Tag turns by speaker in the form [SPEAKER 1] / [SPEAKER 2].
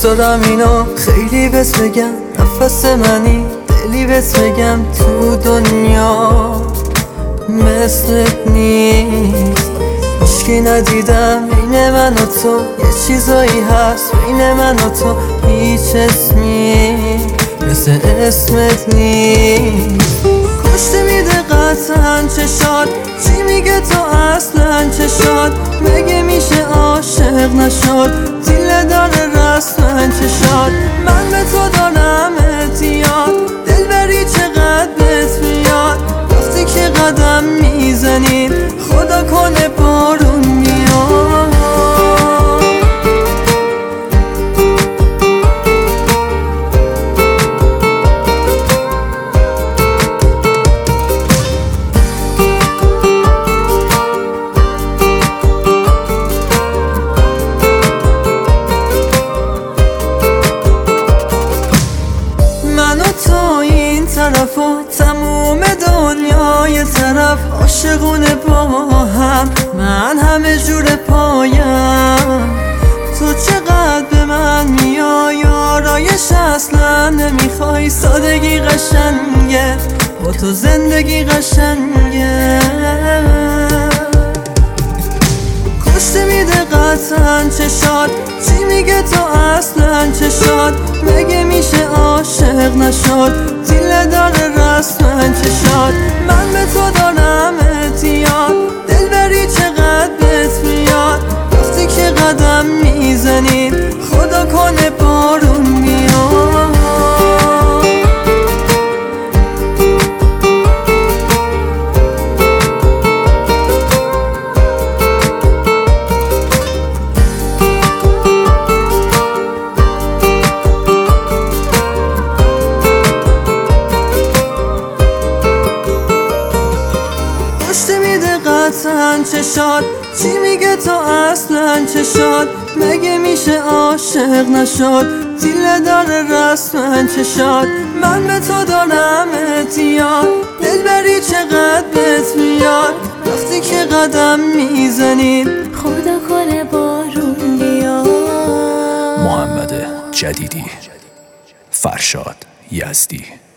[SPEAKER 1] دوست دارم اینو خیلی بهت بگم، نفس منی دلی بهت بگم تو دنیا مثلت نیست. هیچکی ندیدم بین من و تو، یه چیزایی هست بین من و تو، هیچ اسمی مثل اسمت نیست. کشته میده قطعا چشات، چی میگه تو اصلا چشات؟ مگه میشه عاشق نشد؟ دیله داره رسما چشات. من به تو دارم اعتیاد، دلبری چقدر بهت میاد. وقتی که قدم میزنیم خدا کنه بارون بیاد. من و تو این طرف و تموم دنیای طرف، عاشقونه با هم، من همه جور پایم. تو چقدر به من میای، آرایش اصلا نمیخوای. سادگی قشنگه، با تو زندگی قشنگه. کشته میده قطعا چشات، چی میگه تو اصلا چشات؟ مگه میشه عاشق نشد؟ دیله داره رسما چشات. من به تو دارم اعتیاد، دلبری چقدر بهت میاد. وقتی که قدم میزنیم خدا کنه بارون بیاد. کشته میده قطعا چشات، چی میگه تو اصلا چشات؟ مگه میشه عاشق نشد؟ دیله داره رسما چشات. من به تو دارم اعتیاد، دلبری چقدر بهت میاد. وقتی که قدم میزنیم
[SPEAKER 2] خدا کنه بارون بیاد.
[SPEAKER 3] محمد جدیدی، فرشاد یزدی.